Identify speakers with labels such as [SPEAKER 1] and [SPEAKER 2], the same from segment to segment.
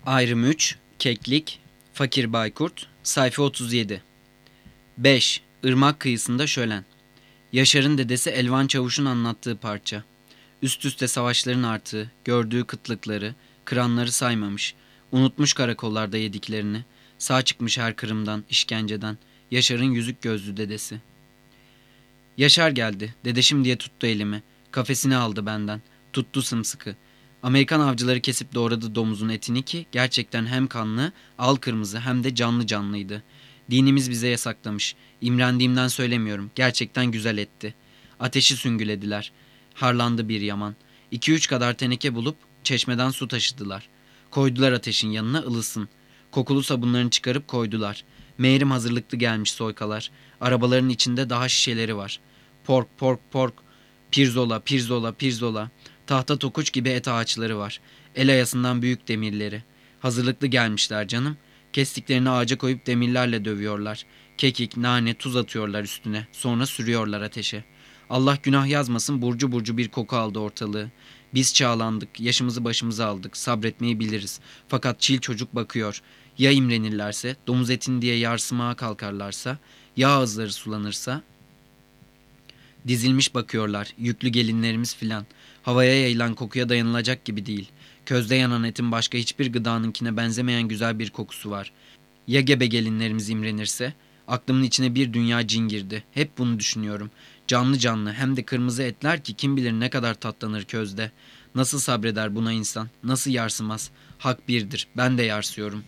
[SPEAKER 1] Ayrım 3, Keklik, Fakir Baykurt, sayfa 37. 5. Irmak kıyısında şölen. Yaşar'ın dedesi Elvan Çavuş'un anlattığı parça. Üst üste savaşların arttığı, gördüğü kıtlıkları, kıranları saymamış, unutmuş karakollarda yediklerini, sağ çıkmış her kırımdan, işkenceden, Yaşar'ın yüzük gözlü dedesi. Yaşar geldi, dedeşim diye tuttu elimi, kafesini aldı benden, tuttu sımsıkı. Amerikan avcıları kesip doğradı domuzun etini ki gerçekten hem kanlı, al kırmızı hem de canlı canlıydı. Dinimiz bize yasaklamış. İmrendiğimden söylemiyorum. Gerçekten güzel etti. Ateşi süngülediler. Harlandı bir yaman. 2-3 kadar teneke bulup çeşmeden su taşıdılar. Koydular ateşin yanına ılısın. Kokulu sabunlarını çıkarıp koydular. Meğerim hazırlıklı gelmiş soykalar. Arabaların içinde daha şişeleri var. Pork, pork, pork. Pirzola, pirzola, pirzola. Tahta tokuç gibi et ağaçları var. El ayasından büyük demirleri. Hazırlıklı gelmişler canım. Kestiklerini ağaca koyup demirlerle dövüyorlar. Kekik, nane, tuz atıyorlar üstüne. Sonra sürüyorlar ateşe. Allah günah yazmasın burcu burcu bir koku aldı ortalığı. Biz çağlandık, yaşımızı başımıza aldık, sabretmeyi biliriz. Fakat çil çocuk bakıyor. Ya imrenirlerse, domuz etin diye yarsımaya kalkarlarsa, ya ağızları sulanırsa? Dizilmiş bakıyorlar, yüklü gelinlerimiz filan. Havaya yayılan kokuya dayanılacak gibi değil. Közde yanan etin başka hiçbir gıdanınkine benzemeyen güzel bir kokusu var. Ya gebe gelinlerimiz imrenirse? Aklımın içine bir dünya cin girdi. Hep bunu düşünüyorum. Canlı canlı hem de kırmızı etler ki kim bilir ne kadar tatlanır közde. Nasıl sabreder buna insan? Nasıl yarsımaz? Hak birdir. Ben de yarsıyorum.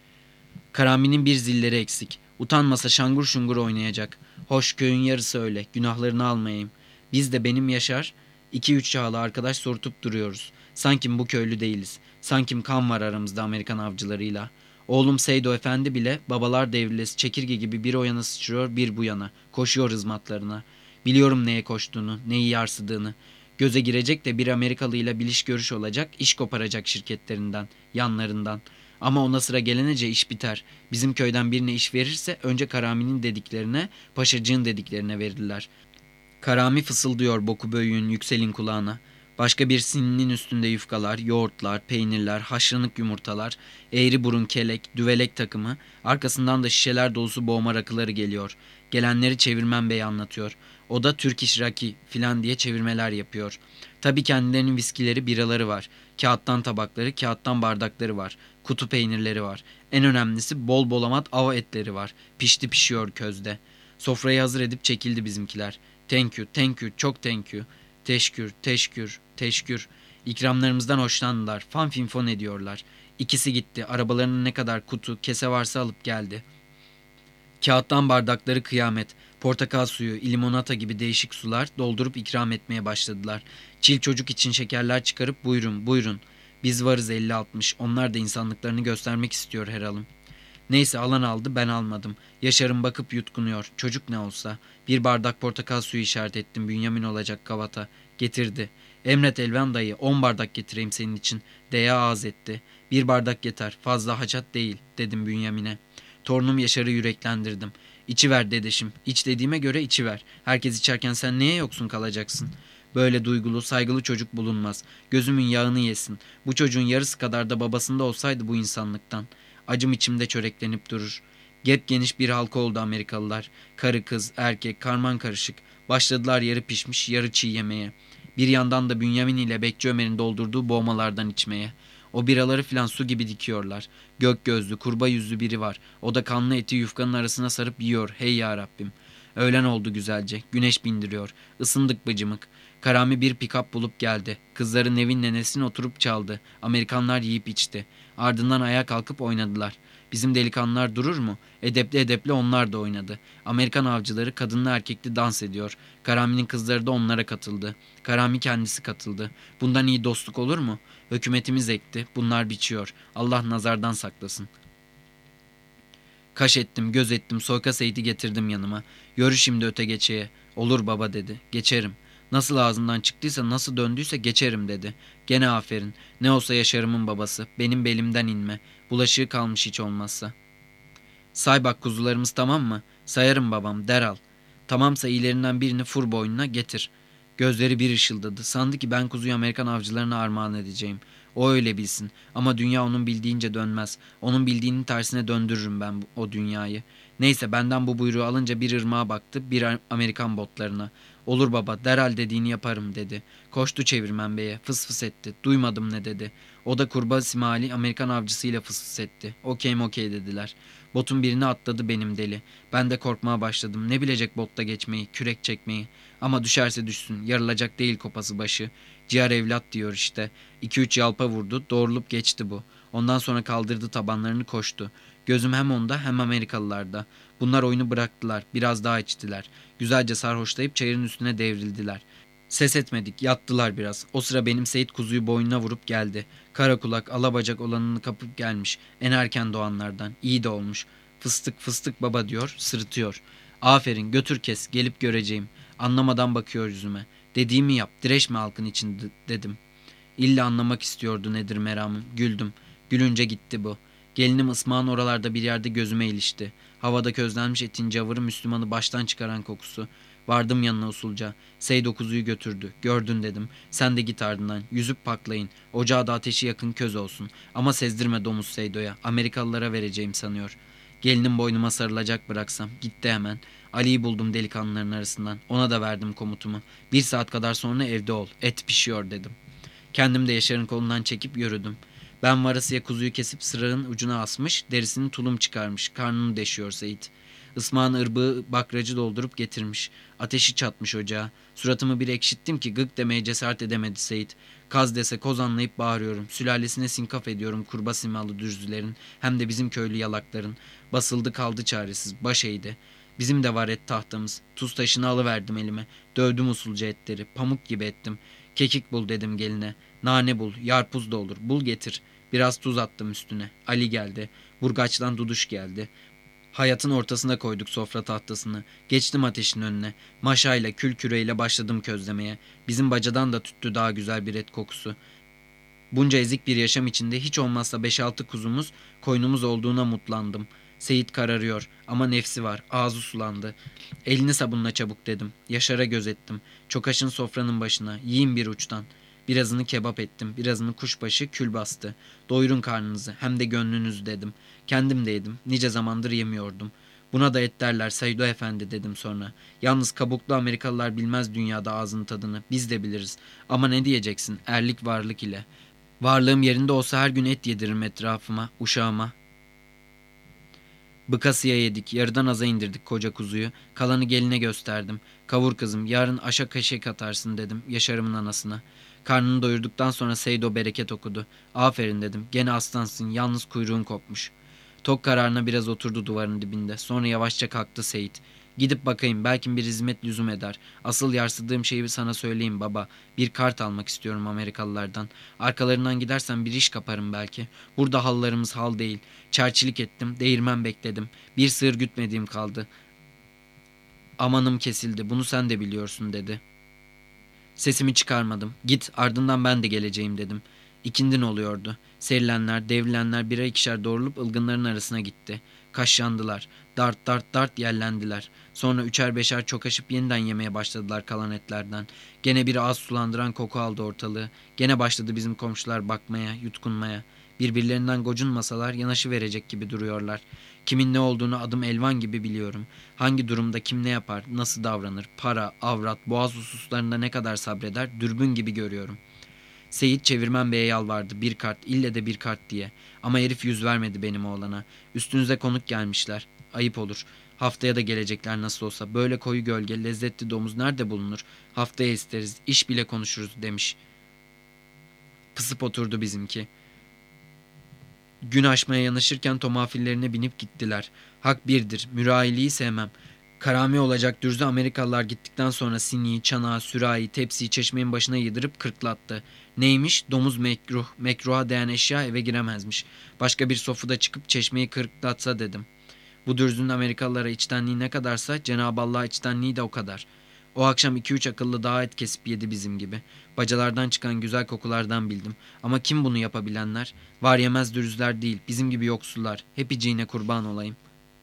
[SPEAKER 1] Karami'nin bir zilleri eksik. Utanmasa şangur şungur oynayacak. Hoş köyün yarısı öyle. Günahlarını almayayım. Biz de benim Yaşar 2-3 çağlı arkadaş sorutup duruyoruz. Sanki bu köylü değiliz. Sanki kan var aramızda Amerikan avcılarıyla. Oğlum Seydo Efendi bile babalar devrilesi çekirge gibi bir o yana sıçrıyor bir bu yana. Koşuyor hizmatlarına. Biliyorum neye koştuğunu, neyi yarsıdığını. Göze girecek de bir Amerikalı ile biliş görüş olacak, iş koparacak şirketlerinden, yanlarından. Ama ona sıra gelince iş biter. Bizim köyden birine iş verirse önce Karami'nin dediklerine, Paşacığın dediklerine verirler. Karami fısıldıyor boku böğüğün yükselin kulağına. Başka bir sininin üstünde yufkalar, yoğurtlar, peynirler, haşlanık yumurtalar, eğri burun kelek, düvelek takımı, arkasından da şişeler dolusu boğma rakıları geliyor. Gelenleri çevirmen bey anlatıyor. O da Türk iş raki filan diye çevirmeler yapıyor. Tabii kendilerinin viskileri, biraları var. Kağıttan tabakları, kağıttan bardakları var. Kutu peynirleri var. En önemlisi bol bolamat av etleri var. Pişti pişiyor közde. Sofrayı hazır edip çekildi bizimkiler. Thank you, thank you, çok thank you. Teşkür, teşkür, teşkür. İkramlarımızdan hoşlandılar. Fanfinfon ediyorlar. İkisi gitti. Arabalarının ne kadar kutu, kese varsa alıp geldi. Kağıttan bardakları kıyamet. Portakal suyu, limonata gibi değişik sular doldurup ikram etmeye başladılar. Çil çocuk için şekerler çıkarıp buyurun, buyurun. Biz varız 50-60. Onlar da insanlıklarını göstermek istiyor herhalım. Neyse alan aldı ben almadım. Yaşar'ın bakıp yutkunuyor. Çocuk ne olsa. Bir bardak portakal suyu işaret ettim. Bünyamin olacak kavata. Getirdi. Emret Elvan dayı 10 bardak getireyim senin için. Deya ağız etti. Bir bardak yeter. Fazla haçat değil dedim Bünyamin'e. Torunum Yaşar'ı yüreklendirdim. İçiver dedeşim. İç dediğime göre içiver. Herkes içerken sen neye yoksun kalacaksın? Böyle duygulu, saygılı çocuk bulunmaz. Gözümün yağını yesin. Bu çocuğun yarısı kadar da babasında olsaydı bu insanlıktan. Acım içimde çöreklenip durur. Gep geniş bir halka oldu Amerikalılar. Karı kız, erkek, karman karışık. Başladılar yarı pişmiş, yarı çiğ yemeye. Bir yandan da Bünyamin ile Bekçi Ömer'in doldurduğu boğmalardan içmeye. O biraları filan su gibi dikiyorlar. Gök gözlü, kurba yüzlü biri var. O da kanlı eti yufkanın arasına sarıp yiyor. Hey ya Rabbim. Öğlen oldu güzelce. Güneş bindiriyor. Isındık bıcımık. Karami bir pikap bulup geldi. Kızları Nevin nenesine oturup çaldı. Amerikanlar yiyip içti. Ardından ayağa kalkıp oynadılar. Bizim delikanlılar durur mu? Edepli edepli onlar da oynadı. Amerikan avcıları kadınlı erkekli dans ediyor. Karami'nin kızları da onlara katıldı. Karami kendisi katıldı. Bundan iyi dostluk olur mu? Hükümetimiz ekti. Bunlar biçiyor. Allah nazardan saklasın. Kaş ettim, göz ettim, soyka Seyit'i getirdim yanıma. Yürü şimdi öte geçeye. Olur baba dedi. Geçerim. Nasıl ağzından çıktıysa, nasıl döndüyse geçerim dedi. Gene aferin. Ne olsa Yaşar'ımın babası. Benim belimden inme. Bulaşığı kalmış hiç olmazsa. Say bak kuzularımız tamam mı? Sayarım babam, derhal. Tamamsa iyilerinden birini fur boynuna getir. Gözleri bir ışıldadı. Sandı ki ben kuzuyu Amerikan avcılarına armağan edeceğim. O öyle bilsin. Ama dünya onun bildiğince dönmez. Onun bildiğinin tersine döndürürüm ben o dünyayı. Neyse benden bu buyruğu alınca bir ırmağa baktı, bir Amerikan botlarına. Olur baba, derhal dediğini yaparım dedi. Koştu çevirmen beye, fıs fıs etti. Duymadım ne dedi. O da kurbağa simali Amerikan avcısıyla fıs fıs etti. Okey mokey dediler. Botun birine atladı benim deli. Ben de korkmaya başladım. Ne bilecek botta geçmeyi, kürek çekmeyi. Ama düşerse düşsün, yarılacak değil kopası başı. Ciğer evlat diyor işte. 2-3 yalpa vurdu, doğrulup geçti bu. Ondan sonra kaldırdı tabanlarını koştu. Gözüm hem onda hem Amerikalılarda. Bunlar oyunu bıraktılar, biraz daha içtiler. Güzelce sarhoşlayıp çayırın üstüne devrildiler. Ses etmedik, yattılar biraz. O sıra benim Seyit kuzuyu boynuna vurup geldi. Kara kulak, alabacak olanını kapıp gelmiş. En erken doğanlardan. İyi de olmuş. Fıstık fıstık baba diyor, sırıtıyor. Aferin, götür kes, gelip göreceğim. Anlamadan bakıyor yüzüme. Dediğimi yap, direşme halkın içinde dedim. İlla anlamak istiyordu nedir meramım. Güldüm. Gülünce gitti bu. Gelinim ısmağın oralarda bir yerde gözüme ilişti. Havada közlenmiş etin cavırı Müslümanı baştan çıkaran kokusu. Vardım yanına usulca. Seydo kuzuyu götürdü. Gördün dedim. Sen de git ardından. Yüzüp paklayın. Ocağa da ateşi yakın köz olsun. Ama sezdirme domuz Seydo'ya. Amerikalılara vereceğim sanıyor. Gelinim boynuma sarılacak bıraksam. Gitti hemen. Ali'yi buldum delikanlıların arasından. Ona da verdim komutumu. 1 saat kadar sonra evde ol. Et pişiyor dedim. Kendim de Yaşar'ın kolundan çekip yürüdüm. Ben varasıya kuzuyu kesip sırağın ucuna asmış, derisini tulum çıkarmış, karnını deşiyor Seyit. Ismağın ırbağı bakracı doldurup getirmiş. Ateşi çatmış ocağa. Suratımı bir ekşittim ki gık demeye cesaret edemedi Seyit. Kaz dese koz anlayıp bağırıyorum. Sülalesine sinkaf ediyorum kurba simalı dürzülerin, hem de bizim köylü yalakların. Basıldı kaldı çaresiz, baş eğdi. Bizim de var et tahtamız. Tuz taşını alıverdim elime. Dövdüm usulca etleri, pamuk gibi ettim. Kekik bul dedim geline. Nane bul, yarpuz da olur. Bul getir. Biraz tuz attım üstüne. Ali geldi. Burgaç'tan Duduş geldi. Hayatın ortasına koyduk sofra tahtasını. Geçtim ateşin önüne. Maşayla, kül küreyle başladım közlemeye. Bizim bacadan da tüttü daha güzel bir et kokusu. Bunca ezik bir yaşam içinde hiç olmazsa 5-6 kuzumuz, koynumuz olduğuna mutlandım. Seyit kararıyor ama nefsi var. Ağzı sulandı. Elini sabunla çabuk dedim. Yaşar'a göz ettim. Çokaş'ın sofranın başına. Yiyin bir uçtan. Birazını kebap ettim. Birazını kuşbaşı kül bastı. Doyurun karnınızı hem de gönlünüzü dedim. Kendim de yedim. Nice zamandır yemiyordum. Buna da et derler Saydo Efendi dedim sonra. Yalnız kabuklu Amerikalılar bilmez dünyada ağzının tadını. Biz de biliriz. Ama ne diyeceksin erlik varlık ile. Varlığım yerinde olsa her gün et yediririm etrafıma, uşağıma. Bıkasıya yedik, yarıdan aza indirdik koca kuzuyu. Kalanı geline gösterdim. Kavur kızım, yarın aşa kaşık atarsın dedim Yaşar'ımın anasına. Karnını doyurduktan sonra Seydo bereket okudu. Aferin dedim, gene aslansın, yalnız kuyruğun kopmuş. Tok kararına biraz oturdu duvarın dibinde. Sonra yavaşça kalktı Seyit. Gidip bakayım, belki bir hizmet lüzum eder. Asıl yarsıdığım şeyi sana söyleyeyim baba. Bir kart almak istiyorum Amerikalılardan. Arkalarından gidersem bir iş kaparım belki. Burada hallarımız hal değil. Çerçilik ettim, değirmen bekledim. Bir sığır gütmediğim kaldı. Amanım kesildi, bunu sen de biliyorsun dedi. Sesimi çıkarmadım. Git, ardından ben de geleceğim dedim. İkindin oluyordu. Serilenler, devrilenler birer ikişer doğrulup ılgınların arasına gitti. Kaşyandılar. Dart dart dart yellendiler. Sonra üçer beşer çokaşıp yeniden yemeye başladılar kalan etlerden. Gene bir ağız sulandıran koku aldı ortalığı. Gene başladı bizim komşular bakmaya, yutkunmaya. Birbirlerinden gocunmasalar yanaşı verecek gibi duruyorlar. Kimin ne olduğunu adım elvan gibi biliyorum. Hangi durumda kim ne yapar, nasıl davranır, para, avrat, boğaz hususlarında ne kadar sabreder, dürbün gibi görüyorum. Seyit çevirmen beye yalvardı, bir kart, ille de bir kart diye. Ama herif yüz vermedi benim oğlana. Üstünüze konuk gelmişler. Ayıp olur. Haftaya da gelecekler nasıl olsa. Böyle koyu gölge, lezzetli domuz nerede bulunur? Haftaya isteriz, iş bile konuşuruz demiş. Pısıp oturdu bizimki. Gün aşmaya yanaşırken tomafillerine binip gittiler. Hak birdir, mürayiliği sevmem. Karami olacak dürzü Amerikalılar gittikten sonra siniyi, çanağı, sürahi, tepsiyi çeşmenin başına yıldırıp kırklattı. Neymiş? Domuz mekruh. Mekruha değen eşya eve giremezmiş. Başka bir sofrada çıkıp çeşmeyi kırklatsa dedim. Bu dürzünün Amerikalılara içtenliği ne kadarsa Cenab-ı Allah'a içtenliği de o kadar. O akşam 2-3 akıllı daha et kesip yedi bizim gibi. Bacalardan çıkan güzel kokulardan bildim. Ama kim bunu yapabilenler? Var yemez dürüzler değil, bizim gibi yoksullar. Hepiciğine kurban olayım.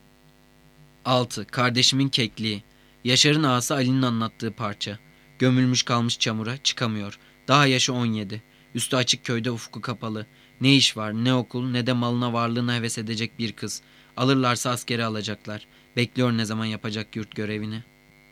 [SPEAKER 1] 6. Kardeşimin kekliği. Yaşar'ın ağası Ali'nin anlattığı parça. Gömülmüş kalmış çamura, çıkamıyor. Daha yaşı 17. Üstü açık, köyde ufku kapalı. Ne iş var, ne okul, ne de malına varlığına heves edecek bir kız. Alırlarsa askere alacaklar. Bekliyor ne zaman yapacak yurt görevini.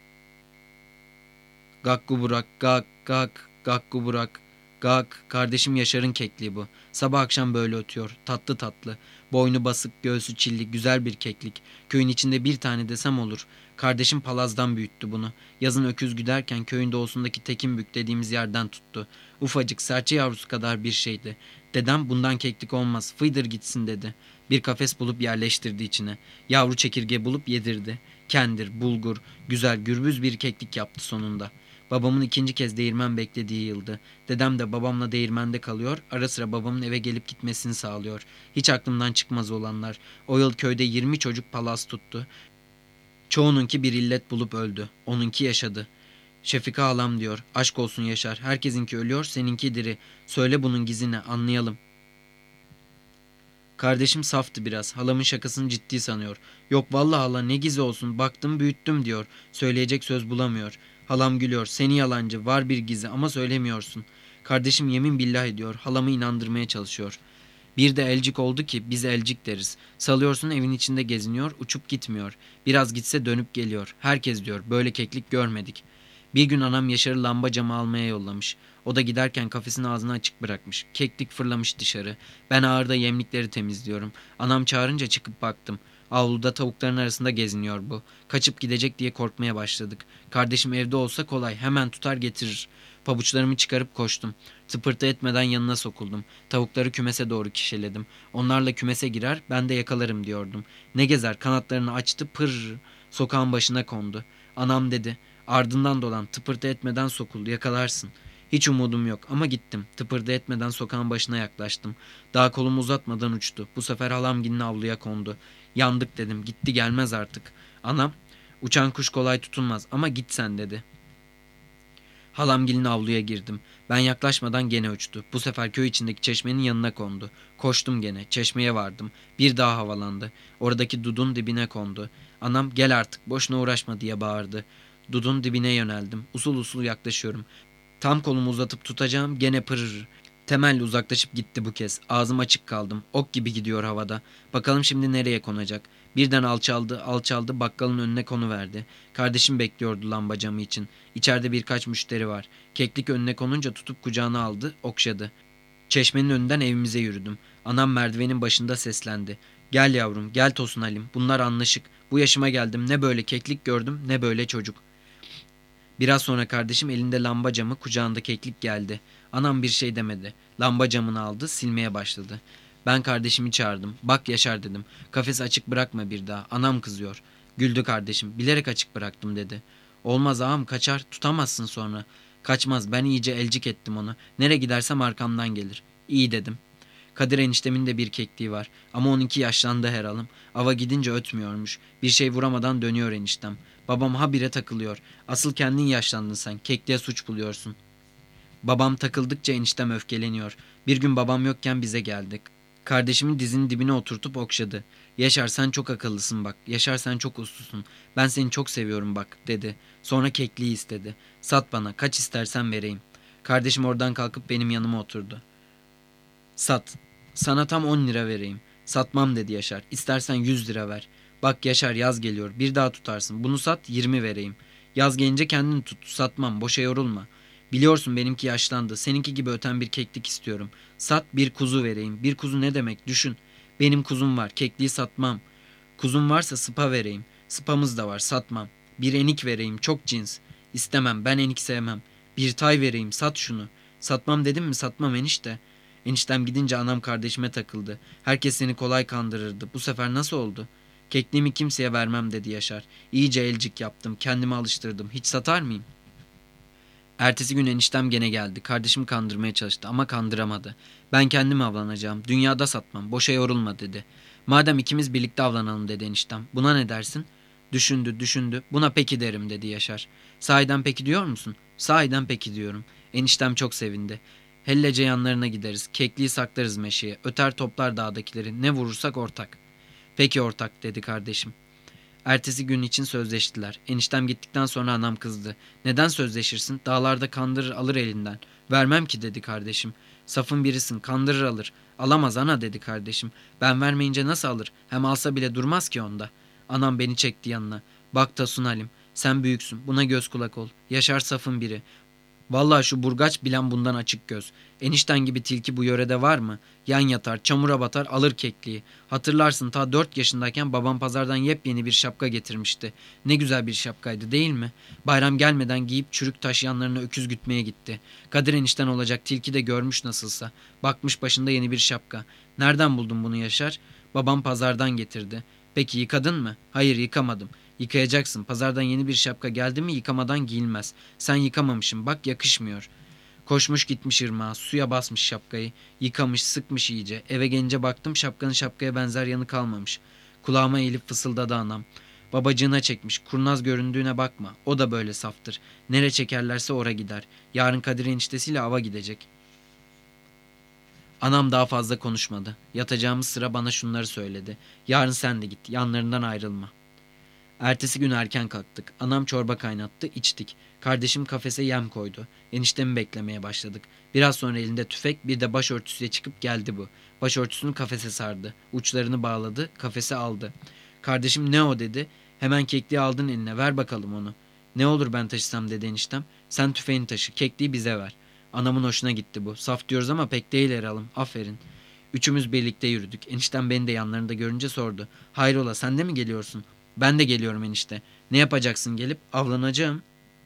[SPEAKER 1] Gakku Burak, gak, gak, Gakku Burak, gak. Kardeşim Yaşar'ın kekliği bu. Sabah akşam böyle ötüyor. Tatlı tatlı. Boynu basık, göğsü çilli, güzel bir keklik. Köyün içinde bir tane desem olur. Kardeşim palazdan büyüttü bunu. Yazın öküz güderken köyün doğusundaki Tekinbük dediğimiz yerden tuttu. Ufacık, serçe yavrusu kadar bir şeydi. Dedem bundan keklik olmaz, fıydır gitsin dedi. Bir kafes bulup yerleştirdi içine. Yavru çekirge bulup yedirdi. Kendir, bulgur, güzel gürbüz bir keklik yaptı sonunda. Babamın ikinci kez değirmen beklediği yıldı. Dedem de babamla değirmende kalıyor, ara sıra babamın eve gelip gitmesini sağlıyor. Hiç aklımdan çıkmaz olanlar. O yıl köyde 20 çocuk palaz tuttu. Çoğununki bir illet bulup öldü. Onunki yaşadı. Şefika halam diyor. Aşk olsun Yaşar. Herkesinki ölüyor, seninki diri. Söyle bunun gizini, anlayalım. Kardeşim saftı biraz. Halamın şakasını ciddi sanıyor. Yok vallahi hala ne gizi olsun. Baktım büyüttüm diyor. Söyleyecek söz bulamıyor. Halam gülüyor. Seni yalancı. Var bir gizi ama söylemiyorsun. Kardeşim yemin billah ediyor. Halamı inandırmaya çalışıyor. Bir de elcik oldu ki biz elcik deriz. Salıyorsun evin içinde geziniyor, uçup gitmiyor. Biraz gitse dönüp geliyor. Herkes diyor böyle keklik görmedik. Bir gün anam Yaşar'ı lamba camı almaya yollamış. O da giderken kafesin ağzını açık bırakmış. Keklik fırlamış dışarı. Ben ağırda yemlikleri temizliyorum. Anam çağırınca çıkıp baktım. Avluda tavukların arasında geziniyor bu. Kaçıp gidecek diye korkmaya başladık. Kardeşim evde olsa kolay, hemen tutar getirir. Pabuçlarımı çıkarıp koştum. Tıpırtı etmeden yanına sokuldum. Tavukları kümese doğru kişeledim. Onlarla kümese girer, ben de yakalarım diyordum. Ne gezer, kanatlarını açtı, pır. Sokağın başına kondu. Anam dedi, ardından dolan, tıpırtı etmeden sokul, yakalarsın. Hiç umudum yok ama gittim. Tıpırtı etmeden sokağın başına yaklaştım. Daha kolumu uzatmadan uçtu. Bu sefer halamgilin avluya kondu. Yandık dedim, gitti gelmez artık. Anam, uçan kuş kolay tutulmaz ama git sen dedi. Halamgilin avluya girdim. Ben yaklaşmadan gene uçtu. Bu sefer köy içindeki çeşmenin yanına kondu. Koştum gene. Çeşmeye vardım. Bir daha havalandı. Oradaki dudun dibine kondu. Anam gel artık boşuna uğraşma diye bağırdı. Dudun dibine yöneldim. Usul usul yaklaşıyorum. Tam kolumu uzatıp tutacağım gene pırır. Temelli uzaklaşıp gitti bu kez. Ağzım açık kaldım. Ok gibi gidiyor havada. Bakalım şimdi nereye konacak. Birden alçaldı, alçaldı, bakkalın önüne konuverdi. Kardeşim bekliyordu lamba camı için. İçeride birkaç müşteri var. Keklik önüne konunca tutup kucağına aldı, okşadı. Çeşmenin önünden evimize yürüdüm. Anam merdivenin başında seslendi. Gel yavrum, gel Tosun Halim. Bunlar anlaşık. Bu yaşıma geldim. Ne böyle keklik gördüm, ne böyle çocuk. Biraz sonra kardeşim elinde lamba camı, kucağında keklik geldi. Anam bir şey demedi. Lamba camını aldı, silmeye başladı. Ben kardeşimi çağırdım. Bak Yaşar dedim. Kafesi açık bırakma bir daha. Anam kızıyor. Güldü kardeşim. Bilerek açık bıraktım dedi. Olmaz ağam, kaçar, tutamazsın sonra. Kaçmaz, ben iyice elcik ettim onu. Nereye gidersem arkamdan gelir. İyi dedim. Kadir eniştemin de bir kekliği var. Ama onunki yaşlandı herhalım. Ava gidince ötmüyormuş. Bir şey vuramadan dönüyor eniştem. Babam habire takılıyor. Asıl kendin yaşlandın sen. Kekliğe suç buluyorsun. Babam takıldıkça eniştem öfkeleniyor. Bir gün babam yokken bize geldik. Kardeşimin dizinin dibine oturtup okşadı. Yaşar sen çok akıllısın bak. Yaşar sen çok uslusun. Ben seni çok seviyorum bak dedi. Sonra kekliği istedi. Sat bana, kaç istersen vereyim. Kardeşim oradan kalkıp benim yanıma oturdu. Sat. Sana tam 10 lira vereyim. Satmam dedi Yaşar. İstersen 100 lira ver. Bak Yaşar yaz geliyor. Bir daha tutarsın. Bunu sat 20 vereyim. Yaz gelince kendini tut. Satmam. Boşa yorulma. Biliyorsun benimki yaşlandı. Seninki gibi öten bir keklik istiyorum. Sat bir kuzu vereyim. Bir kuzu ne demek düşün. Benim kuzum var. Kekliği satmam. Kuzum varsa sıpa vereyim. Sıpamız da var. Satmam. Bir enik vereyim. Çok cins. İstemem. Ben enik sevmem. Bir tay vereyim. Sat şunu. Satmam dedim mi satmam enişte. Eniştem gidince anam kardeşime takıldı. Herkes seni kolay kandırırdı. Bu sefer nasıl oldu? Kekliğimi kimseye vermem dedi Yaşar. İyice elcik yaptım. Kendimi alıştırdım. Hiç satar mıyım? Ertesi gün eniştem gene geldi. Kardeşimi kandırmaya çalıştı ama kandıramadı. Ben kendim avlanacağım. Dünyada satmam. Boşa yorulma dedi. Madem ikimiz birlikte avlanalım dedi eniştem. Buna ne dersin? Düşündü, düşündü. Buna peki derim dedi Yaşar. Sahiden peki diyor musun? Sahiden peki diyorum. Eniştem çok sevindi. Hellece yanlarına gideriz. Kekliği saklarız meşeye. Öter toplar dağdakileri. Ne vurursak ortak. Peki ortak dedi kardeşim. Ertesi gün için sözleştiler. Eniştem gittikten sonra anam kızdı. Neden sözleşirsin? Dağlarda kandırır alır elinden. Vermem ki dedi kardeşim. Safın birisin, kandırır alır. Alamaz ana dedi kardeşim. Ben vermeyince nasıl alır? Hem alsa bile durmaz ki onda. Anam beni çekti yanına. Bak Tosun Halim, sen büyüksün, buna göz kulak ol. Yaşar safın biri. Vallahi şu burgaç bilen bundan açık göz. Enişten gibi tilki bu yörede var mı? Yan yatar, çamura batar, alır kekliği. Hatırlarsın ta 4 yaşındayken babam pazardan yepyeni bir şapka getirmişti. Ne güzel bir şapkaydı değil mi? Bayram gelmeden giyip çürük taşıyanlarına öküz gütmeye gitti. Kadir enişten olacak tilki de görmüş nasılsa. Bakmış başında yeni bir şapka. Nereden buldun bunu Yaşar? Babam pazardan getirdi. Peki yıkadın mı? Hayır yıkamadım. Yıkayacaksın. Pazardan yeni bir şapka geldi mi yıkamadan giyilmez. Sen yıkamamışsın bak yakışmıyor. Koşmuş gitmiş ırmağa, suya basmış şapkayı. Yıkamış, sıkmış iyice. Eve gelince baktım şapkanın şapkaya benzer yanı kalmamış. Kulağıma eğilip fısıldadı anam. Babacığına çekmiş. Kurnaz göründüğüne bakma. O da böyle saftır. Nere çekerlerse ora gider. Yarın Kadir eniştesiyle ava gidecek. Anam daha fazla konuşmadı. Yatacağımız sıra bana şunları söyledi. Yarın sen de git. Yanlarından ayrılma. Ertesi gün erken kalktık. Anam çorba kaynattı, içtik. Kardeşim kafese yem koydu. Eniştemi beklemeye başladık. Biraz sonra elinde tüfek, bir de başörtüsüyle çıkıp geldi bu. Başörtüsünü kafese sardı. Uçlarını bağladı, kafese aldı. Kardeşim ne o dedi. Hemen kekliği aldın eline, ver bakalım onu. Ne olur ben taşısam dedi eniştem. Sen tüfeğini taşı, kekliği bize ver. Anamın hoşuna gitti bu. Saf diyoruz ama pek değil Eral'ım, aferin. Üçümüz birlikte yürüdük. Eniştem beni de yanlarında görünce sordu. Hayrola sen de mi geliyorsun? Ben de geliyorum enişte. Ne yapacaksın gelip? Avlanacağım.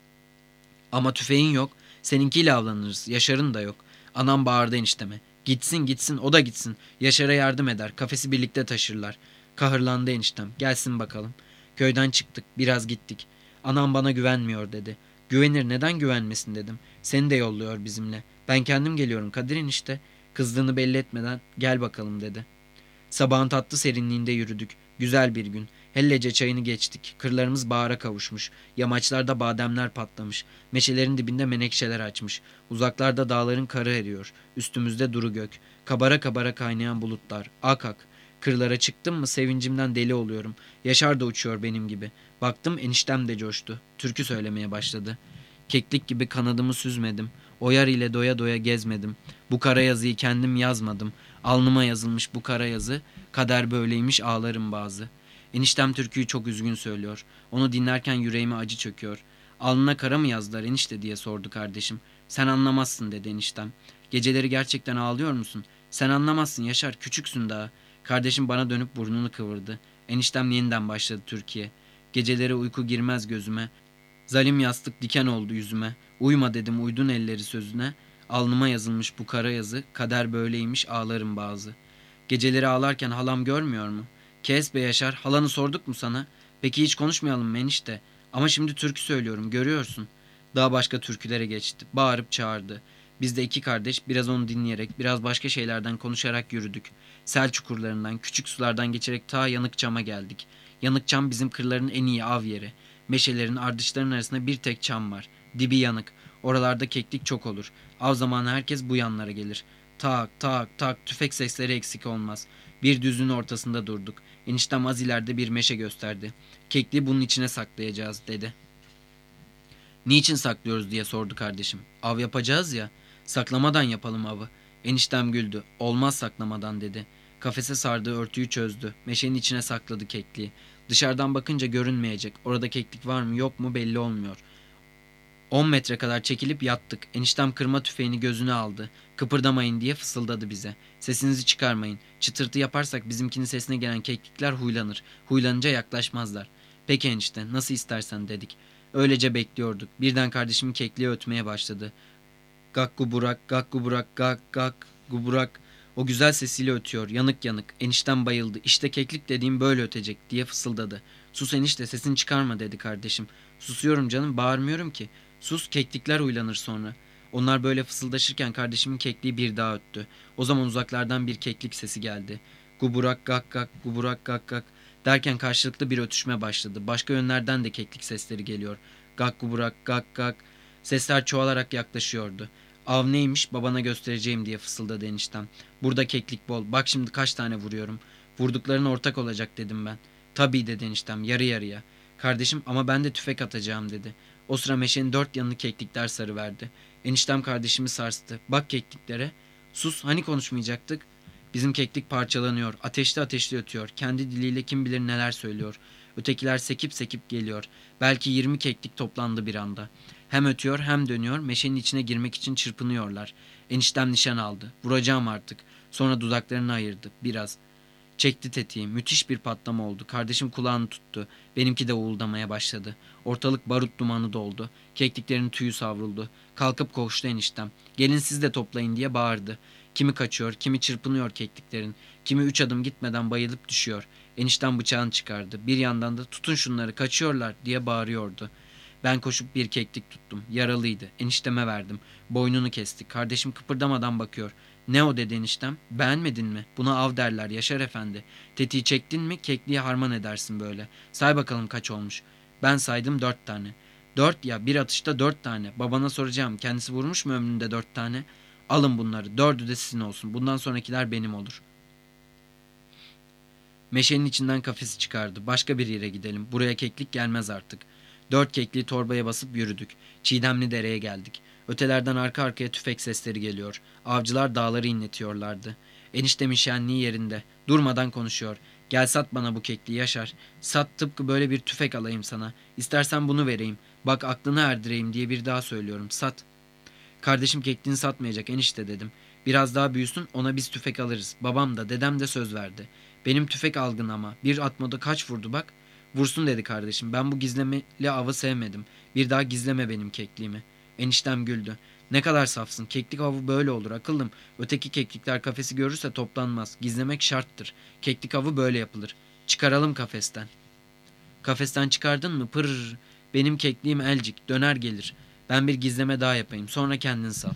[SPEAKER 1] Ama tüfeğin yok. Seninkiyle avlanırız. Yaşar'ın da yok. Anam bağırdı enişteme. Gitsin gitsin o da gitsin. Yaşar'a yardım eder. Kafesi birlikte taşırlar. Kahırlandı eniştem. Gelsin bakalım. Köyden çıktık. Biraz gittik. Anam bana güvenmiyor dedi. Güvenir neden güvenmesin dedim. Seni de yolluyor bizimle. Ben kendim geliyorum Kadir enişte. Kızdığını belli etmeden gel bakalım dedi. Sabahın tatlı serinliğinde yürüdük. Güzel bir gün. Hellece çayını geçtik. Kırlarımız bahara kavuşmuş. Yamaçlarda bademler patlamış. Meşelerin dibinde menekşeler açmış. Uzaklarda dağların karı eriyor. Üstümüzde duru gök. Kabara kabara kaynayan bulutlar. Ak ak. Kırlara çıktım mı sevincimden deli oluyorum. Yaşar da uçuyor benim gibi. Baktım eniştem de coştu. Türkü söylemeye başladı. Keklik gibi kanadımı süzmedim. O yar ile doya doya gezmedim. Bu kara yazıyı kendim yazmadım. Alnıma yazılmış bu kara yazı. Kader böyleymiş ağlarım bazı. Eniştem türküyü çok üzgün söylüyor. Onu dinlerken yüreğime acı çöküyor. Alnına kara mı yazdılar enişte diye sordu kardeşim. Sen anlamazsın dedi eniştem. Geceleri gerçekten ağlıyor musun? Sen anlamazsın Yaşar küçüksün daha. Kardeşim bana dönüp burnunu kıvırdı. Eniştem yeniden başladı türküye. Geceleri uyku girmez gözüme. Zalim yastık diken oldu yüzüme. Uyma dedim uydun elleri sözüne. Alnıma yazılmış bu kara yazı. Kader böyleymiş ağlarım bazı. Geceleri ağlarken halam görmüyor mu? Kes be Yaşar, halanı sorduk mu sana? Peki hiç konuşmayalım mı enişte? Ama şimdi türkü söylüyorum, görüyorsun. Daha başka türkülere geçti. Bağırıp çağırdı. Biz de iki kardeş biraz onu dinleyerek, biraz başka şeylerden konuşarak yürüdük. Sel çukurlarından, küçük sulardan geçerek ta Yanıkçam'a geldik. Yanıkçam bizim kırların en iyi av yeri. Meşelerin, ardışların arasında bir tek çam var. Dibi yanık. Oralarda keklik çok olur. Av zamanı herkes bu yanlara gelir. Tak tak tak tüfek sesleri eksik olmaz. Bir düzlüğün ortasında durduk. Eniştem az ileride bir meşe gösterdi. Kekliği bunun içine saklayacağız dedi. Niçin saklıyoruz diye sordu kardeşim. Av yapacağız ya. Saklamadan yapalım avı. Eniştem güldü. Olmaz saklamadan dedi. Kafese sardığı örtüyü çözdü. Meşenin içine sakladı kekliği. Dışarıdan bakınca görünmeyecek. Orada keklik var mı yok mu belli olmuyor. 10 metre kadar çekilip yattık. Eniştem kırma tüfeğini gözüne aldı. Kıpırdamayın diye fısıldadı bize. Sesinizi çıkarmayın. Çıtırtı yaparsak bizimkinin sesine gelen keklikler huylanır. Huylanınca yaklaşmazlar. Peki enişte nasıl istersen dedik. Öylece bekliyorduk. Birden kardeşim kekliğe ötmeye başladı. Gak guburak, gak guburak, gak gak guburak. O güzel sesiyle ötüyor, yanık yanık. Eniştem bayıldı. İşte keklik dediğim böyle ötecek diye fısıldadı. Sus enişte sesini çıkarma dedi kardeşim. Susuyorum canım, bağırmıyorum ki. Sus keklikler uylanır sonra. Onlar böyle fısıldaşırken kardeşimin kekliği bir daha öttü. O zaman uzaklardan bir keklik sesi geldi. Guburak gak gak, guburak gak gak derken karşılıklı bir ötüşme başladı. Başka yönlerden de keklik sesleri geliyor. Gak guburak gak gak. Sesler çoğalarak yaklaşıyordu. Av neymiş babana göstereceğim diye fısıldadı eniştem. Burada keklik bol. Bak şimdi kaç tane vuruyorum. Vurdukların ortak olacak dedim ben. Tabii dedi eniştem yarı yarıya. Kardeşim ama ben de tüfek atacağım dedi. O sıra meşenin dört yanını keklikler sarıverdi. Eniştem kardeşimi sarstı. Bak kekliklere. Sus, hani konuşmayacaktık? Bizim keklik parçalanıyor. Ateşli ateşli ötüyor. Kendi diliyle kim bilir neler söylüyor. Ötekiler sekip sekip geliyor. Belki 20 keklik toplandı bir anda. Hem ötüyor hem dönüyor. Meşenin içine girmek için çırpınıyorlar. Eniştem nişan aldı. Vuracağım artık. Sonra dudaklarını ayırdı. Biraz. Çekti tetiği. Müthiş bir patlama oldu. Kardeşim kulağını tuttu. Benimki de uğuldamaya başladı. Ortalık barut dumanı doldu. Kekliklerin tüyü savruldu. Kalkıp koştu eniştem. Gelin siz de toplayın diye bağırdı. Kimi kaçıyor, kimi çırpınıyor kekliklerin. Kimi 3 adım gitmeden bayılıp düşüyor. Eniştem bıçağını çıkardı. Bir yandan da tutun şunları kaçıyorlar diye bağırıyordu. Ben koşup bir keklik tuttum. Yaralıydı. Enişteme verdim. Boynunu kestik. Kardeşim kıpırdamadan bakıyor. Ne o dedi eniştem. Beğenmedin mi? Buna av derler Yaşar Efendi. Tetiği çektin mi kekliği harman edersin böyle. Say bakalım kaç olmuş. Ben saydım 4 tane. 4 ya, bir atışta 4 tane. Babana soracağım, kendisi vurmuş mu ömründe 4 tane? Alın bunları, 4'ü de sizin olsun. Bundan sonrakiler benim olur. Meşenin içinden kafesi çıkardı. Başka bir yere gidelim. Buraya keklik gelmez artık. 4 kekliği torbaya basıp yürüdük. Çiğdemli dereye geldik. Ötelerden arka arkaya tüfek sesleri geliyor. Avcılar dağları inletiyorlardı. Eniştemin şenliği yerinde. Durmadan konuşuyor. Gel sat bana bu kekliği Yaşar. Sat, tıpkı böyle bir tüfek alayım sana. İstersen bunu vereyim. Bak aklını erdireyim diye bir daha söylüyorum. Sat. Kardeşim kekliğini satmayacak enişte dedim. Biraz daha büyüsün, ona biz tüfek alırız. Babam da dedem de söz verdi. Benim tüfek algın ama. Bir atmada kaç vurdu bak. Vursun dedi kardeşim. Ben bu gizlemeli avı sevmedim. Bir daha gizleme benim kekliğimi. Eniştem güldü. Ne kadar safsın. Keklik avı böyle olur akıllım. Öteki keklikler kafesi görürse toplanmaz. Gizlemek şarttır. Keklik avı böyle yapılır. Çıkaralım kafesten. Kafesten çıkardın mı? Pırr. Benim kekliğim elcik. Döner gelir. Ben bir gizleme daha yapayım. Sonra kendin sal.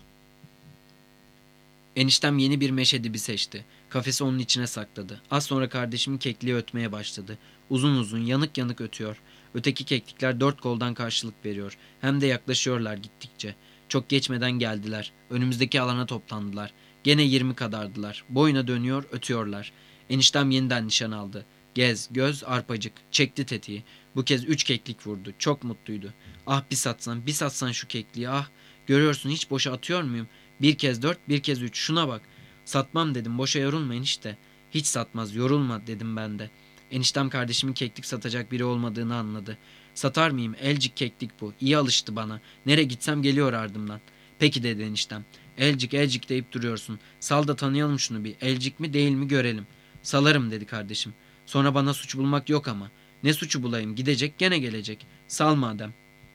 [SPEAKER 1] Eniştem yeni bir meşe dibi seçti. Kafesi onun içine sakladı. Az sonra kardeşimin kekliği ötmeye başladı. Uzun uzun, yanık yanık ötüyor. Öteki keklikler dört koldan karşılık veriyor. Hem de yaklaşıyorlar gittikçe. Çok geçmeden geldiler. Önümüzdeki alana toplandılar. Gene 20 kadardılar. Boyuna dönüyor, ötüyorlar. Eniştem yeniden nişan aldı. Gez, göz, arpacık. Çekti tetiği. Bu kez 3 keklik vurdu. Çok mutluydu. Ah bir satsan şu kekliği ah. Görüyorsun hiç boşa atıyor muyum? Bir kez 4, bir kez 3. Şuna bak. Satmam dedim. Boşa yorulma enişte. Hiç satmaz. Yorulma dedim ben de. Eniştem kardeşimin keklik satacak biri olmadığını anladı. Satar mıyım? Elcik keklik bu. İyi alıştı bana. Nereye gitsem geliyor ardımdan. Peki dedi eniştem. Elcik elcik deyip duruyorsun. Sal da tanıyalım şunu bir. Elcik mi değil mi görelim. Salarım dedi kardeşim. Sonra bana suç bulmak yok ama. Ne suçu bulayım? Gidecek gene gelecek. Sal madem.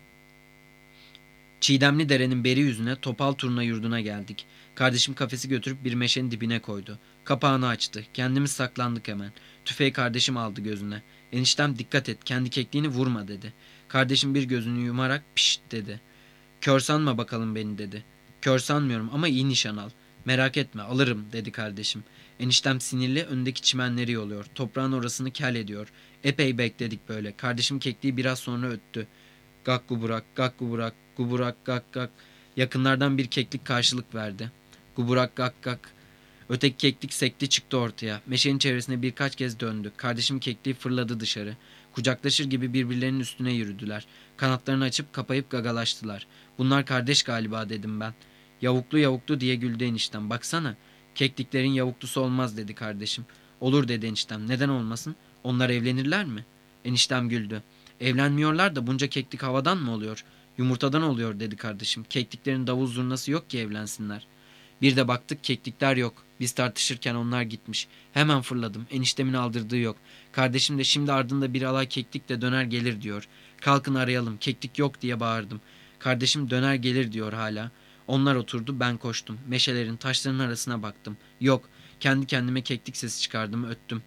[SPEAKER 1] Çiğdemli derenin beri yüzüne topal turna yurduna geldik. Kardeşim kafesi götürüp bir meşenin dibine koydu. Kapağını açtı. Kendimiz saklandık hemen. Tüfeği kardeşim aldı gözüne. Eniştem dikkat et, kendi kekliğini vurma dedi. Kardeşim bir gözünü yumarak pişt dedi. Kör sanma bakalım beni dedi. Kör sanmıyorum ama iyi nişan al. Merak etme alırım dedi kardeşim. Eniştem sinirli öndeki çimenleri yoluyor. Toprağın orasını kel ediyor. Epey bekledik böyle. Kardeşim kekliği biraz sonra öttü. Gak guburak, gak guburak, guburak gak gak. Yakınlardan bir keklik karşılık verdi. Guburak gak gak. Öteki keklik sekti çıktı ortaya. Meşenin çevresine birkaç kez döndü. Kardeşim kekliği fırladı dışarı. Kucaklaşır gibi birbirlerinin üstüne yürüdüler. Kanatlarını açıp kapayıp gagalaştılar. Bunlar kardeş galiba dedim ben. Yavuklu yavuklu diye güldü eniştem. Baksana. Kekliklerin yavuklusu olmaz dedi kardeşim. Olur dedi eniştem. Neden olmasın? Onlar evlenirler mi? Eniştem güldü. Evlenmiyorlar da bunca keklik havadan mı oluyor? Yumurtadan oluyor dedi kardeşim. Kekliklerin davul zurnası yok ki evlensinler. Bir de baktık keklikler yok. Biz tartışırken onlar gitmiş. Hemen fırladım. Eniştemin aldırdığı yok. Kardeşim de şimdi ardında bir alay keklik de döner gelir diyor. Kalkın arayalım. Keklik yok diye bağırdım. Kardeşim döner gelir diyor hala. Onlar oturdu, ben koştum. Meşelerin, taşların arasına baktım. Yok. Kendi kendime keklik sesi çıkardım, öttüm.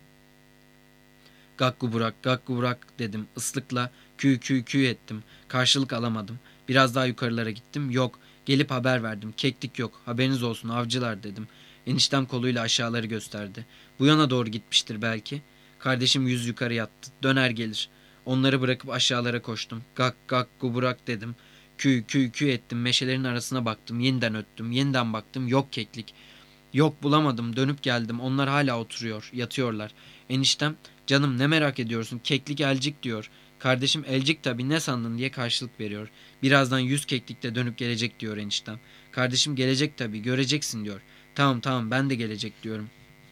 [SPEAKER 1] Gak guburak dedim. Islıkla kü kü kü ettim. Karşılık alamadım. Biraz daha yukarılara gittim. Yok. Gelip haber verdim. Keklik yok. Haberiniz olsun avcılar dedim. Eniştem koluyla aşağıları gösterdi. Bu yana doğru gitmiştir belki. Kardeşim yüz yukarı yattı. Döner gelir. Onları bırakıp aşağılara koştum. Gak guburak dedim. Kü kü kü ettim. Meşelerin arasına baktım. Yeniden öttüm. Yeniden baktım. Yok keklik. Yok bulamadım. Dönüp geldim. Onlar hala oturuyor. Yatıyorlar. Eniştem canım ne merak ediyorsun? Keklik elcik diyor. Kardeşim elcik tabii, ne sandın diye karşılık veriyor. Birazdan 100 keklikte dönüp gelecek diyor eniştem. Kardeşim gelecek tabii, göreceksin diyor. Tamam tamam, ben de gelecek diyorum.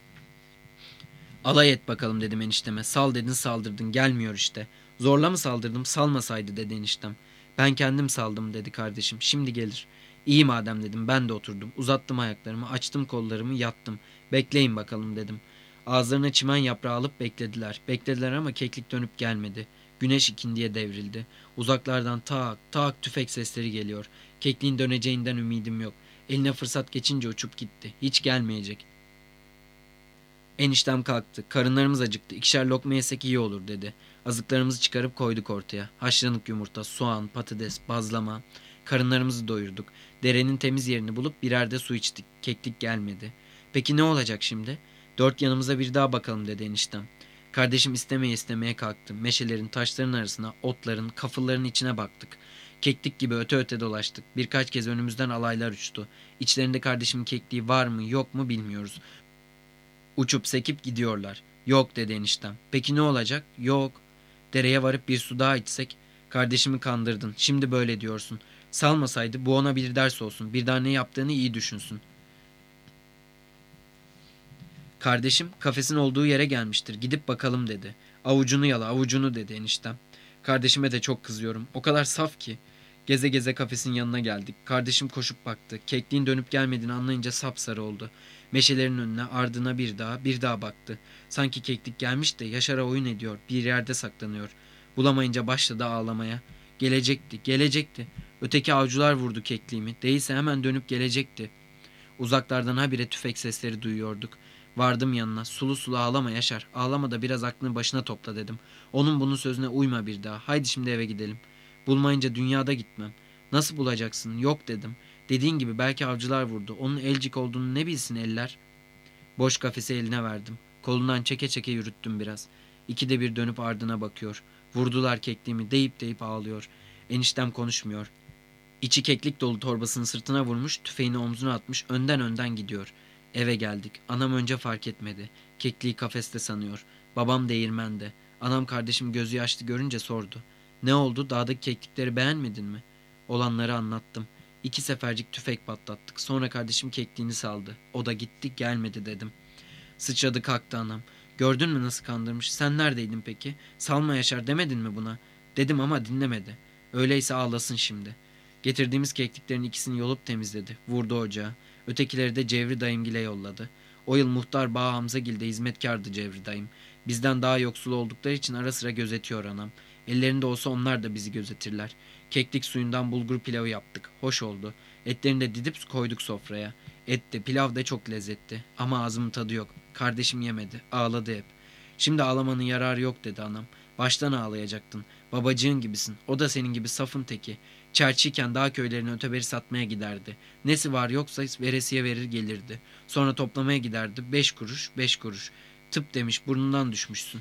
[SPEAKER 1] Alay et bakalım dedim enişteme. Sal dedin saldırdın, gelmiyor işte. Zorla mı saldırdım, salmasaydı dedi eniştem. Ben kendim saldım dedi kardeşim, şimdi gelir. İyi madem dedim, ben de oturdum. Uzattım ayaklarımı, açtım kollarımı, yattım. Bekleyin bakalım dedim. Ağızlarına çimen yaprağı alıp beklediler. Beklediler ama keklik dönüp gelmedi. Güneş ikindiye devrildi. Uzaklardan tak tak tüfek sesleri geliyor. Kekliğin döneceğinden ümidim yok. Eline fırsat geçince uçup gitti. Hiç gelmeyecek. Eniştem kalktı. Karınlarımız acıktı. İkişer lokma yesek iyi olur dedi. Azıklarımızı çıkarıp koyduk ortaya. Haşlanık yumurta, soğan, patates, bazlama. Karınlarımızı doyurduk. Derenin temiz yerini bulup birer de su içtik. Keklik gelmedi. Peki ne olacak şimdi? Dört yanımıza bir daha bakalım dedi eniştem. Kardeşim istemeye istemeye kalktı. Meşelerin, taşların arasına, otların, kafılların içine baktık. Keklik gibi öte öte dolaştık. Birkaç kez önümüzden alaylar uçtu. İçlerinde kardeşimin kekliği var mı yok mu bilmiyoruz. Uçup sekip gidiyorlar. Yok dedi eniştem. Peki ne olacak? Yok. Dereye varıp bir su daha içsek? Kardeşimi kandırdın. Şimdi böyle diyorsun. Salmasaydı bu ona bir ders olsun. Bir daha ne yaptığını iyi düşünsün. Kardeşim kafesin olduğu yere gelmiştir. Gidip bakalım dedi. Avucunu yala avucunu dedi eniştem. Kardeşime de çok kızıyorum. O kadar saf ki. Geze geze kafesin yanına geldik. Kardeşim koşup baktı. Kekliğin dönüp gelmediğini anlayınca sapsarı oldu. Meşelerin önüne ardına bir daha baktı. Sanki keklik gelmiş de Yaşar'a oyun ediyor. Bir yerde saklanıyor. Bulamayınca başladı ağlamaya. Gelecekti, gelecekti. Öteki avcılar vurdu kekliğimi. Değilse hemen dönüp gelecekti. Uzaklardan habire tüfek sesleri duyuyorduk. Vardım yanına. Sulu sulu ağlama Yaşar. Ağlama da biraz aklını başına topla dedim. Onun bunun sözüne uyma bir daha. Haydi şimdi eve gidelim. Bulmayınca dünyada gitmem. Nasıl bulacaksın? Yok dedim. Dediğin gibi belki avcılar vurdu. Onun elcik olduğunu ne bilsin eller? Boş kafesi eline verdim. Kolundan çeke çeke yürüttüm biraz. İkide bir dönüp ardına bakıyor. Vurdular kekliğimi deyip deyip ağlıyor. Eniştem konuşmuyor. İçi keklik dolu torbasını sırtına vurmuş, tüfeğini omzuna atmış, önden gidiyor. Eve geldik. Anam önce fark etmedi. Kekliği kafeste sanıyor. Babam değirmende. Anam kardeşim gözü yaşlı görünce sordu. Ne oldu? Dağdaki keklikleri beğenmedin mi? Olanları anlattım. 2 sefercik tüfek patlattık. Sonra kardeşim kekliğini saldı. O da gitti, gelmedi dedim. Sıçradı kalktı anam. Gördün mü nasıl kandırmış? Sen neredeydin peki? Salma Yaşar demedin mi buna? Dedim ama dinlemedi. Öyleyse ağlasın şimdi. Getirdiğimiz kekliklerin ikisini yolup temizledi. Vurdu ocağa. Ötekileri de Cevri dayımgile yolladı. O yıl muhtar Bağ Hamzagil'de hizmetkardı Cevri dayım. Bizden daha yoksul oldukları için ara sıra gözetiyor anam. Ellerinde olsa onlar da bizi gözetirler. Keklik suyundan bulgur pilavı yaptık. Hoş oldu. Etlerini de didip koyduk sofraya. Et de pilav da çok lezzetli. Ama ağzımın tadı yok. Kardeşim yemedi. Ağladı hep. Şimdi ağlamanın yararı yok dedi anam. Baştan ağlayacaktın. Babacığın gibisin. O da senin gibi safın teki. Çerçiyken dağ köylerine öteberi satmaya giderdi. Nesi var yoksa veresiye verir gelirdi. Sonra toplamaya giderdi. 5 kuruş, 5 kuruş. Tıp demiş, burnundan düşmüşsün.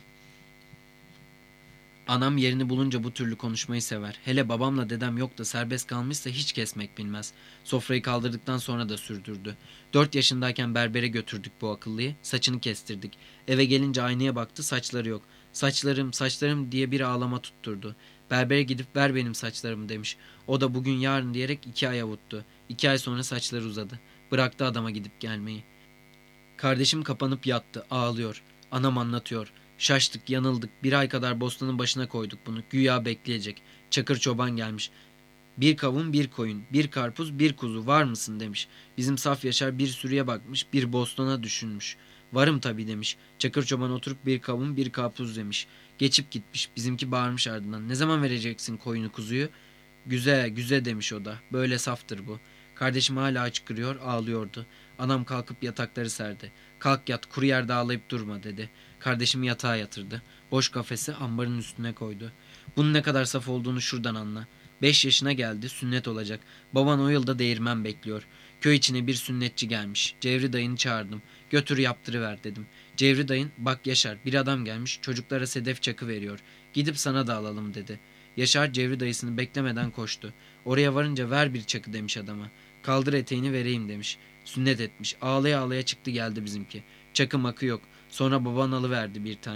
[SPEAKER 1] Anam yerini bulunca bu türlü konuşmayı sever. Hele babamla dedem yok da serbest kalmışsa hiç kesmek bilmez. Sofrayı kaldırdıktan sonra da sürdürdü. 4 yaşındayken berbere götürdük bu akıllıyı. Saçını kestirdik. Eve gelince aynaya baktı, saçları yok. Saçlarım saçlarım diye bir ağlama tutturdu. Berbere gidip ver benim saçlarımı demiş. O da bugün yarın diyerek 2 ay avuttu. 2 ay sonra saçları uzadı. Bıraktı adama gidip gelmeyi. Kardeşim kapanıp yattı, ağlıyor. Anam anlatıyor. Şaştık, yanıldık. 1 ay kadar bostanın başına koyduk bunu. Güya bekleyecek. Çakır çoban gelmiş. Bir kavun, bir koyun, bir karpuz, bir kuzu var mısın demiş. Bizim Saf Yaşar bir sürüye bakmış, bir bostana düşünmüş. Varım tabii demiş. Çakır çoban oturup bir kavun, bir karpuz demiş. Geçip gitmiş. Bizimki bağırmış ardından. Ne zaman vereceksin koyunu kuzuyu? Güze, güze demiş o da. Böyle saftır bu. Kardeşim hala hıçkırıyor, ağlıyordu. Anam kalkıp yatakları serdi. Kalk yat, kuru yerde ağlayıp durma dedi. Kardeşimi yatağa yatırdı. Boş kafesi ambarın üstüne koydu. Bunun ne kadar saf olduğunu şuradan anla. 5 yaşına geldi, sünnet olacak. Baban o yılda değirmen bekliyor. Köy içine bir sünnetçi gelmiş. Cevri dayını çağırdım. Götür yaptırıver dedim. Cevri dayın, bak Yaşar, bir adam gelmiş, çocuklara sedef çakı veriyor. Gidip sana da alalım dedi. Yaşar Cevri dayısını beklemeden koştu. Oraya varınca ver bir çakı demiş adama. Kaldır eteğini vereyim demiş. Sünnet etmiş. Ağlaya ağlaya çıktı geldi bizimki. Çakı makı yok. Sonra baban alıverdi bir tane.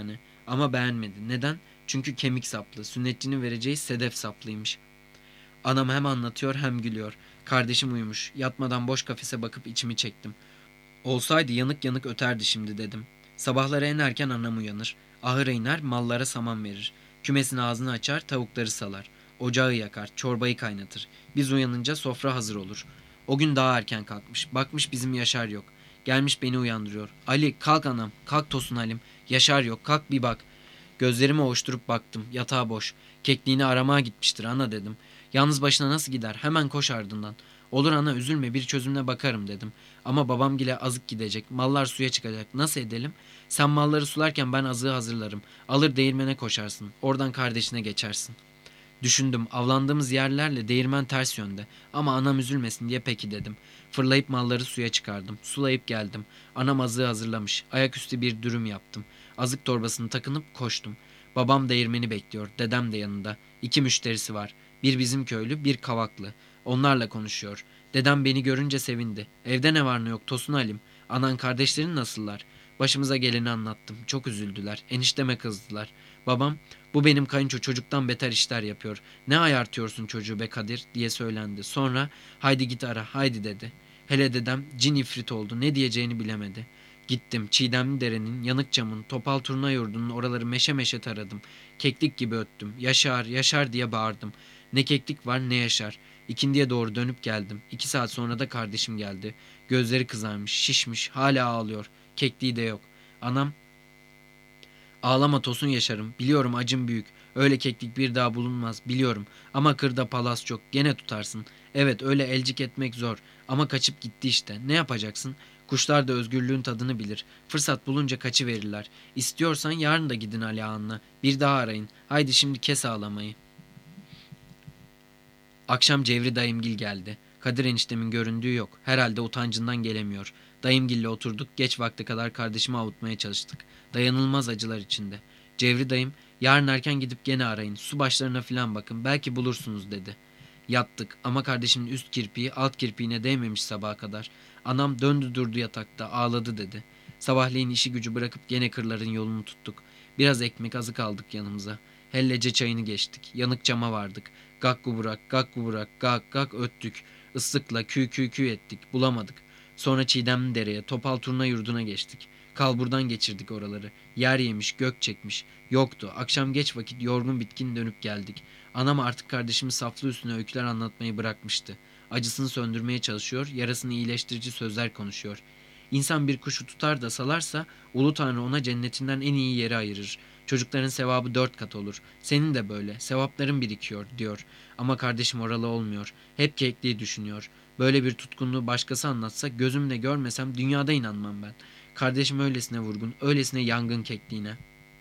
[SPEAKER 1] Ama beğenmedi. Neden? Çünkü kemik saplı. Sünnetçinin vereceği sedef saplıymış. Anam hem anlatıyor hem gülüyor. Kardeşim uyumuş. Yatmadan boş kafese bakıp içimi çektim. Olsaydı yanık yanık öterdi şimdi dedim. Sabahları en erken annem uyanır. Ahıra iner, mallara saman verir. Kümesin ağzını açar, tavukları salar. Ocağı yakar, çorbayı kaynatır. Biz uyanınca sofra hazır olur. O gün daha erken kalkmış. Bakmış bizim Yaşar yok. Gelmiş beni uyandırıyor. Ali kalk anam, kalk Tosun Halim. Yaşar yok, kalk bir bak. Gözlerimi ovuşturup baktım. Yatağı boş. Kekliğini aramaya gitmiştir ana dedim. Yalnız başına nasıl gider? Hemen koş ardından. Olur ana üzülme bir çözümle bakarım dedim. Ama babamgile azık gidecek. Mallar suya çıkacak. Nasıl edelim? Sen malları sularken ben azığı hazırlarım. Alır değirmene koşarsın. Oradan kardeşine geçersin. Düşündüm. Avlandığımız yerlerle değirmen ters yönde. Ama anam üzülmesin diye peki dedim. Fırlayıp malları suya çıkardım. Sulayıp geldim. Anam azığı hazırlamış. Ayaküstü bir dürüm yaptım. Azık torbasını takınıp koştum. Babam değirmeni bekliyor. Dedem de yanında. 2 müşterisi var. Bir bizim köylü, bir kavaklı. Onlarla konuşuyor. Dedem beni görünce sevindi. Evde ne var ne yok Tosun Halim. Anan kardeşlerin nasıllar? Başımıza geleni anlattım. Çok üzüldüler. Enişteme kızdılar. Babam bu benim kayınço çocuktan beter işler yapıyor. Ne ayartıyorsun çocuğu be Kadir diye söylendi. Sonra haydi git ara haydi dedi. Hele dedem cin ifrit oldu ne diyeceğini bilemedi. Gittim Çiğdemli Dere'nin, Yanıkçam'ın, Topal Turna Yurdu'nun oraları meşe meşe taradım. Keklik gibi öttüm. Yaşar, yaşar diye bağırdım. Ne keklik var ne yaşar. İkindiye doğru dönüp geldim. 2 saat sonra da kardeşim geldi. Gözleri kızarmış, şişmiş, hala ağlıyor. Kekliği de yok. Anam, ağlama Tosun Yaşar'ım. Biliyorum acım büyük. Öyle keklik bir daha bulunmaz. Biliyorum. Ama kırda palas çok. Gene tutarsın. Evet öyle elcik etmek zor. Ama kaçıp gitti işte. Ne yapacaksın? Kuşlar da özgürlüğün tadını bilir. Fırsat bulunca kaçıverirler. İstiyorsan yarın da gidin Ali Ağa'nla. Bir daha arayın. Haydi şimdi kes ağlamayı. Akşam Cevri dayımgil geldi. Kadir eniştemin göründüğü yok. Herhalde utancından gelemiyor. Dayımgille oturduk. Geç vakte kadar kardeşimi avutmaya çalıştık. Dayanılmaz acılar içinde. Cevri dayım yarın erken gidip gene arayın. Su başlarına filan bakın. Belki bulursunuz dedi. Yattık ama kardeşimin üst kirpiği alt kirpiğine değmemiş sabaha kadar. Anam döndü durdu yatakta ağladı dedi. Sabahleyin işi gücü bırakıp gene kırların yolunu tuttuk. Biraz ekmek azık aldık yanımıza. Hellece çayını geçtik. Yanık cama vardık. Gakku burak, gakku burak, gak gak öttük. Islıkla kü kü kü ettik. Bulamadık. Sonra Çiğdemli Dere'ye, Topal Turna Yurdu'na geçtik. Kalburdan geçirdik oraları. Yer yemiş, gök çekmiş. Yoktu. Akşam geç vakit yorgun bitkin dönüp geldik. Anam artık kardeşimi saflı üstüne öyküler anlatmayı bırakmıştı. Acısını söndürmeye çalışıyor, yarasını iyileştirici sözler konuşuyor. İnsan bir kuşu tutar da salarsa Ulu Tanrı ona cennetinden en iyi yeri ayırır. Çocukların sevabı 4 kat olur. Senin de böyle. Sevapların birikiyor diyor. Ama kardeşim oralı olmuyor. Hep kekliği düşünüyor. Böyle bir tutkunluğu başkası anlatsa gözümle görmesem dünyada inanmam ben. Kardeşim öylesine vurgun, öylesine yangın kekliğine.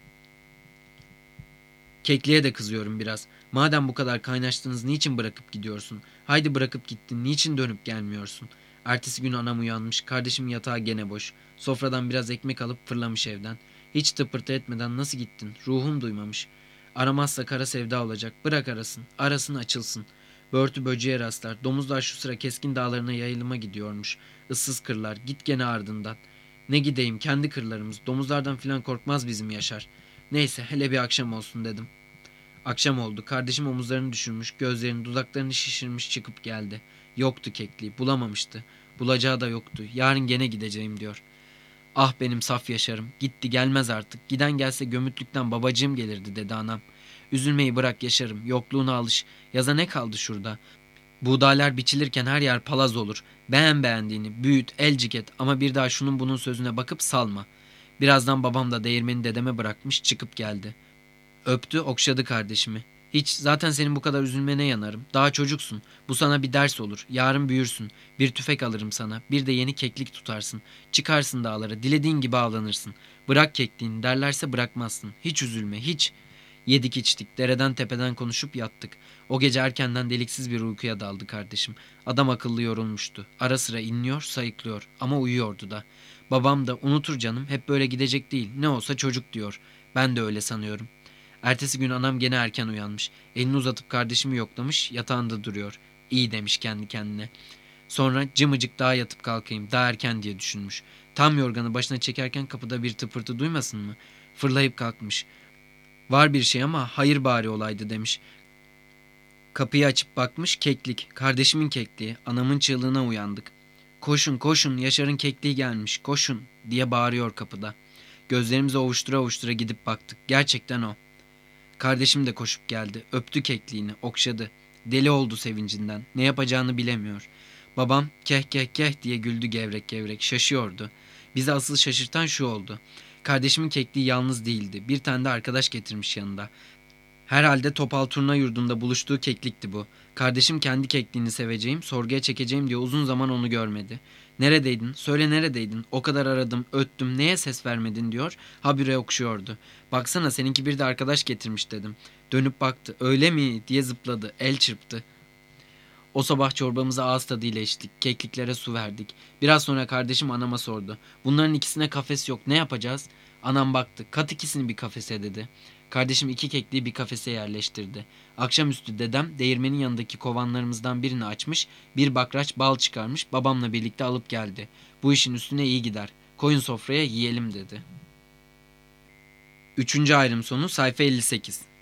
[SPEAKER 1] Kekliğe de kızıyorum biraz. Madem bu kadar kaynaştınız niçin bırakıp gidiyorsun? Haydi bırakıp gittin niçin dönüp gelmiyorsun? Ertesi gün anam uyanmış. Kardeşim yatağı gene boş. Sofradan biraz ekmek alıp fırlamış evden. Hiç tıpırtı etmeden nasıl gittin? Ruhum duymamış. Aramazsa kara sevda olacak. Bırak arasın. Arasın açılsın. Börtü böceğe rastlar. Domuzlar şu sıra keskin dağlarına yayılıma gidiyormuş. Issız kırlar. Git gene ardından. Ne gideyim kendi kırlarımız. Domuzlardan filan korkmaz bizim Yaşar. Neyse hele bir akşam olsun dedim. Akşam oldu. Kardeşim omuzlarını düşürmüş, gözlerini, dudaklarını şişirmiş çıkıp geldi. Yoktu kekliği, bulamamıştı. Bulacağı da yoktu. Yarın gene gideceğim diyor. Ah benim saf Yaşar'ım. Gitti gelmez artık. Giden gelse gömütlükten babacığım gelirdi dedi anam. Üzülmeyi bırak Yaşar'ım. Yokluğuna alış. Yaza ne kaldı şurada? Buğdaylar biçilirken her yer palaz olur. Beğendiğini büyüt, elcik et ama bir daha şunun bunun sözüne bakıp salma. Birazdan babam da değirmeni dedeme bırakmış çıkıp geldi. Öptü, okşadı kardeşimi. Hiç, zaten senin bu kadar üzülmene yanarım. Daha çocuksun. Bu sana bir ders olur. Yarın büyürsün. Bir tüfek alırım sana. Bir de yeni keklik tutarsın. Çıkarsın dağlara. Dilediğin gibi avlanırsın. Bırak kekliğini derlerse bırakmazsın. Hiç üzülme, hiç. Yedik içtik. Dereden tepeden konuşup yattık. O gece erkenden deliksiz bir uykuya daldı kardeşim. Adam akıllı yorulmuştu. Ara sıra inliyor, sayıklıyor. Ama uyuyordu da. Babam da unutur canım. Hep böyle gidecek değil. Ne olsa çocuk diyor. Ben de öyle sanıyorum. Ertesi gün anam gene erken uyanmış. Elini uzatıp kardeşimi yoklamış, yatağında duruyor. İyi demiş kendi kendine. Sonra cımıcık daha yatıp kalkayım, daha erken diye düşünmüş. Tam yorganı başına çekerken kapıda bir tıpırtı duymasın mı? Fırlayıp kalkmış. Var bir şey ama hayır bari olaydı demiş. Kapıyı açıp bakmış, keklik. Kardeşimin kekliği. Anamın çığlığına uyandık. Koşun koşun, Yaşar'ın kekliği gelmiş, koşun diye bağırıyor kapıda. Gözlerimizi ovuştura ovuştura gidip baktık. Gerçekten o. Kardeşim de koşup geldi. Öptü kekliğini, okşadı. Deli oldu sevincinden. Ne yapacağını bilemiyor. Babam keh keh keh diye güldü gevrek gevrek. Şaşıyordu. Bizi asıl şaşırtan şu oldu. Kardeşimin kekliği yalnız değildi. Bir tane de arkadaş getirmiş yanında. Herhalde Topal Turna yurdunda buluştuğu keklikti bu. Kardeşim kendi kekliğini seveceğim, sorguya çekeceğim diye uzun zaman onu görmedi. Neredeydin? Söyle neredeydin? O kadar aradım, öttüm, neye ses vermedin diyor. Habire okşuyordu. Baksana seninki bir de arkadaş getirmiş dedim. Dönüp baktı. Öyle mi diye zıpladı. El çırptı. O sabah çorbamızı ağız tadıyla içtik. Kekliklere su verdik. Biraz sonra kardeşim anama sordu. Bunların ikisine kafes yok. Ne yapacağız? Anam baktı. Kat ikisini bir kafese dedi. Kardeşim iki kekliği bir kafese yerleştirdi. Akşamüstü dedem değirmenin yanındaki kovanlarımızdan birini açmış, bir bakraç bal çıkarmış, babamla birlikte alıp geldi. Bu işin üstüne iyi gider. Koyun sofraya yiyelim dedi. Üçüncü ayrım sonu sayfa 58.